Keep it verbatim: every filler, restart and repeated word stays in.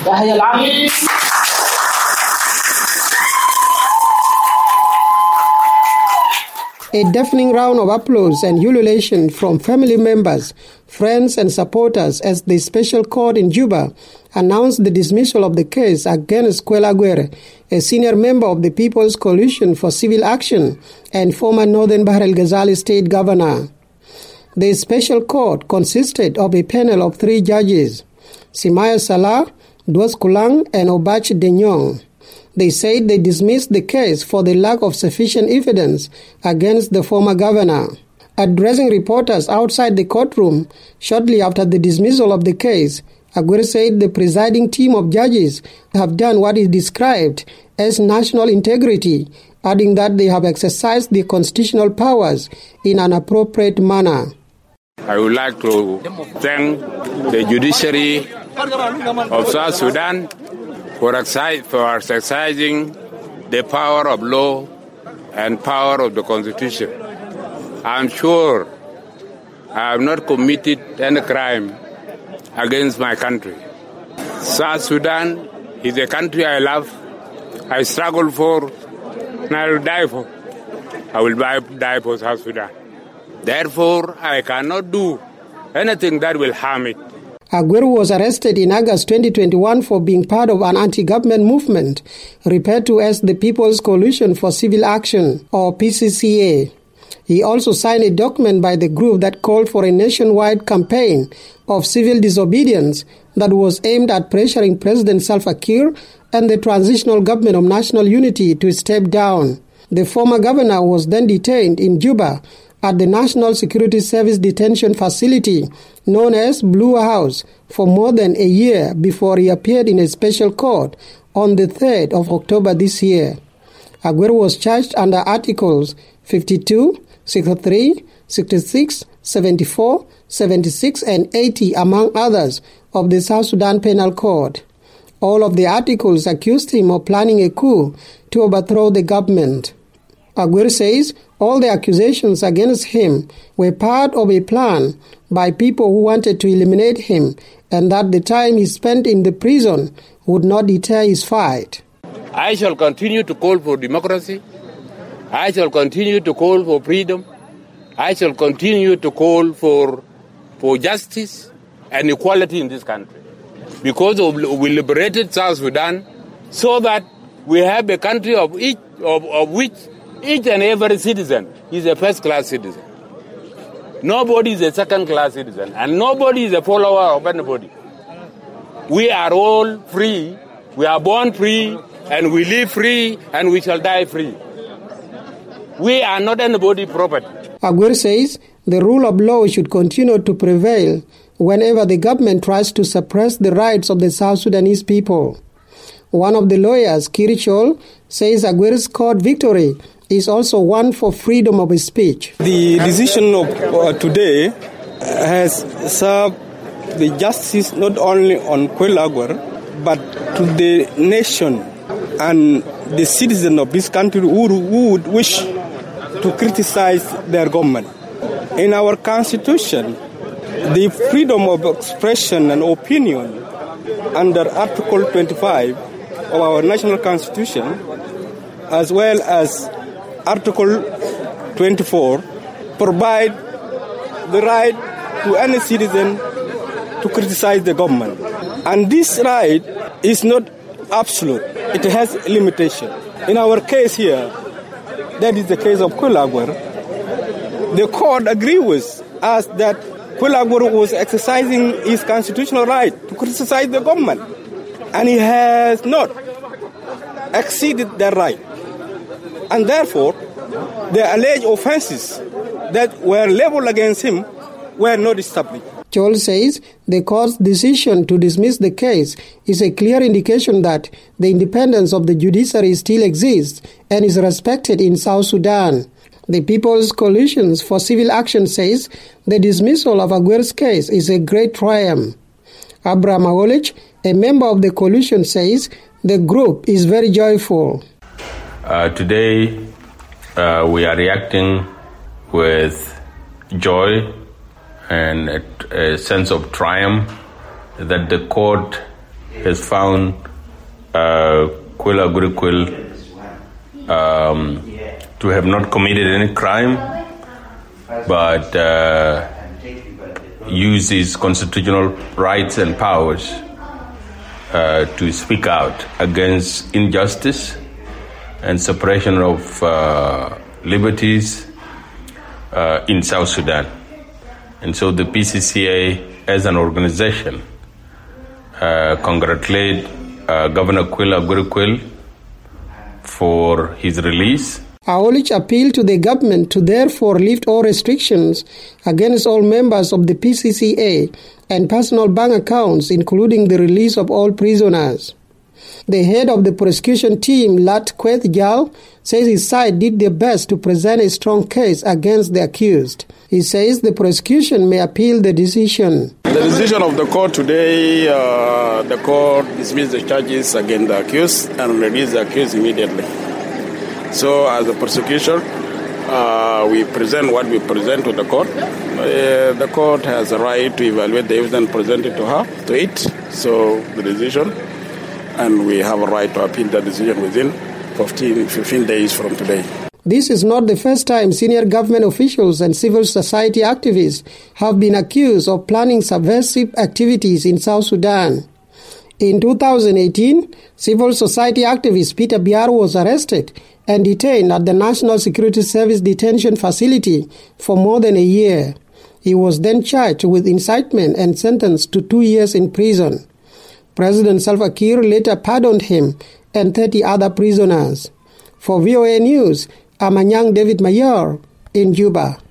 يحيى العميد. A deafening round of applause and ululation from family members, friends and supporters as the special court in Juba announced the dismissal of the case against Kwela Aguirre, a senior member of the People's Coalition for Civil Action and former Northern Bahr el Ghazali state governor. The special court consisted of a panel of three judges, Simaya Salah, Duas Kulang and Obach Denyong. They said they dismissed the case for the lack of sufficient evidence against the former governor. Addressing reporters outside the courtroom shortly after the dismissal of the case, Aguirre said the presiding team of judges have done what is described as national integrity, adding that they have exercised their constitutional powers in an appropriate manner. I would like to thank the judiciary of South Sudan for exercising the power of law and power of the Constitution. I'm sure I have not committed any crime against my country. South Sudan is a country I love, I struggle for, and I will die for. I will die for South Sudan. Therefore, I cannot do anything that will harm it. Aguirre was arrested in August twenty twenty-one for being part of an anti-government movement referred to as the People's Coalition for Civil Action, or P C C A. He also signed a document by the group that called for a nationwide campaign of civil disobedience that was aimed at pressuring President Salva Kiir and the Transitional Government of National Unity to step down. The former governor was then detained in Juba at the National Security Service detention facility known as Blue House for more than a year before he appeared in a special court on the third of October this year. Aguirre was charged under Articles fifty-two, sixty-three, sixty-six, seventy-four, seventy-six and eighty, among others, of the South Sudan Penal Code. All of the articles accused him of planning a coup to overthrow the government. Aguirre says all the accusations against him were part of a plan by people who wanted to eliminate him, and that the time he spent in the prison would not deter his fight. I shall continue to call for democracy. I shall continue to call for freedom. I shall continue to call for, for justice and equality in this country. Because of, we liberated South Sudan so that we have a country of, each, of, of which each and every citizen is a first-class citizen. Nobody is a second-class citizen, and nobody is a follower of anybody. We are all free. We are born free, and we live free, and we shall die free. We are not anybody's property. Aguirre says the rule of law should continue to prevail whenever the government tries to suppress the rights of the South Sudanese people. One of the lawyers, Kirichol, says Aguirre's court victory is also one for freedom of speech. The decision of uh, today has served the justice not only on Kwela Aguirre, but to the nation and the citizens of this country who, who would wish to criticize their government. In our constitution, the freedom of expression and opinion under Article twenty-five of our national constitution, as well as Article twenty-four, provide the right to any citizen to criticize the government. And this right is not absolute. It has limitation. In our case here, that is the case of Kwela Aguirre, the court agreed with us that Kwela Aguirre was exercising his constitutional right to criticize the government, and he has not exceeded that right. And therefore, the alleged offenses that were leveled against him were not established. Chol says the court's decision to dismiss the case is a clear indication that the independence of the judiciary still exists and is respected in South Sudan. The People's Coalition for Civil Action says the dismissal of Aguirre's case is a great triumph. Abraham Awolich, a member of the coalition, says the group is very joyful. Uh, today, uh, we are reacting with joy and a, a sense of triumph that the court has found uh, Kwela Gurikwel um, to have not committed any crime, but uh, used his constitutional rights and powers uh, to speak out against injustice and suppression of uh, liberties uh, in South Sudan. And so the P C C A, as an organization, uh, congratulate uh, Governor Kwela Gurikwel for his release. Awolic appealed to the government to therefore lift all restrictions against all members of the P C C A and personal bank accounts, including the release of all prisoners. The head of the prosecution team, Lat Kweth Jal, says his side did their best to present a strong case against the accused. He says the prosecution may appeal the decision. The decision of the court today, uh, the court dismissed the charges against the accused and released the accused immediately. So as a prosecution, uh, we present what we present to the court. Uh, the court has a right to evaluate the evidence presented to her, to it, so the decision, and we have a right to appeal the decision within fifteen, fifteen days from today. This is not the first time senior government officials and civil society activists have been accused of planning subversive activities in South Sudan. In two thousand eighteen, civil society activist Peter Biar was arrested and detained at the National Security Service detention facility for more than a year. He was then charged with incitement and sentenced to two years in prison. President Salva Kiir later pardoned him and thirty other prisoners. For V O A News, I'm Anyang David Mayor in Juba.